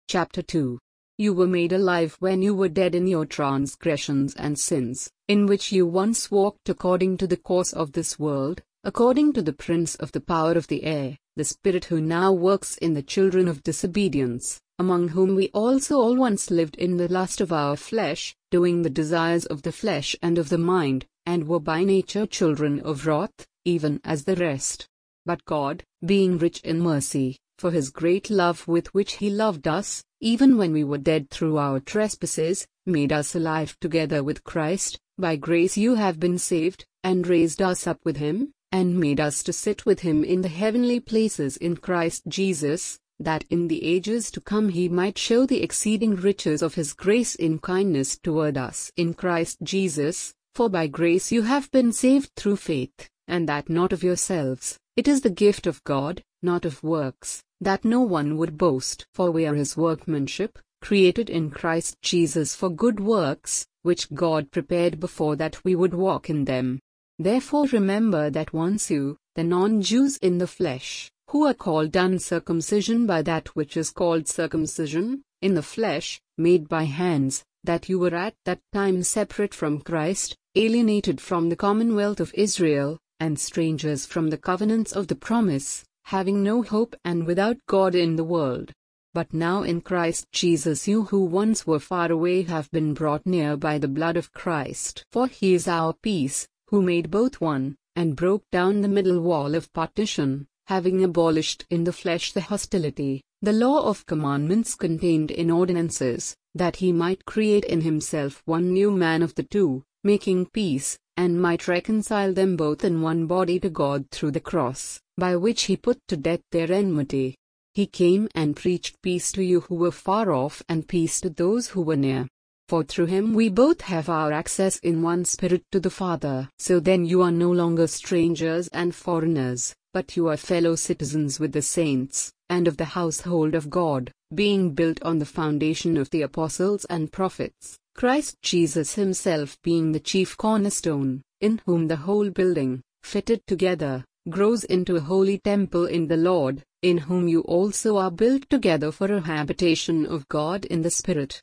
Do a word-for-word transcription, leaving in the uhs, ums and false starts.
Chapter two. You were made alive when you were dead in your transgressions and sins, in which you once walked according to the course of this world, according to the prince of the power of the air, the spirit who now works in the children of disobedience, among whom we also all once lived in the lust of our flesh, doing the desires of the flesh and of the mind, and were by nature children of wrath, even as the rest. But God, being rich in mercy, for his great love with which he loved us, even when we were dead through our trespasses, made us alive together with Christ. By grace you have been saved, and raised us up with him, and made us to sit with him in the heavenly places in Christ Jesus, that in the ages to come he might show the exceeding riches of his grace in kindness toward us in Christ Jesus. For by grace you have been saved through faith, and that not of yourselves, it is the gift of God, not of works, that no one would boast. For we are his workmanship, created in Christ Jesus for good works, which God prepared before that we would walk in them. Therefore remember that once you, the non-Jews in the flesh, who are called uncircumcision by that which is called circumcision, in the flesh, made by hands, that you were at that time separate from Christ, alienated from the commonwealth of Israel, and strangers from the covenants of the promise, having no hope and without God in the world. But now in Christ Jesus you who once were far away have been brought near by the blood of Christ. For he is our peace, who made both one, and broke down the middle wall of partition, having abolished in the flesh the hostility, the law of commandments contained in ordinances, that he might create in himself one new man of the two, making peace, and might reconcile them both in one body to God through the cross, by which he put to death their enmity. He came and preached peace to you who were far off and peace to those who were near. For through him we both have our access in one spirit to the Father. So then you are no longer strangers and foreigners, but you are fellow citizens with the saints, and of the household of God, being built on the foundation of the apostles and prophets, Christ Jesus himself being the chief cornerstone, in whom the whole building, fitted together, grows into a holy temple in the Lord, in whom you also are built together for a habitation of God in the Spirit.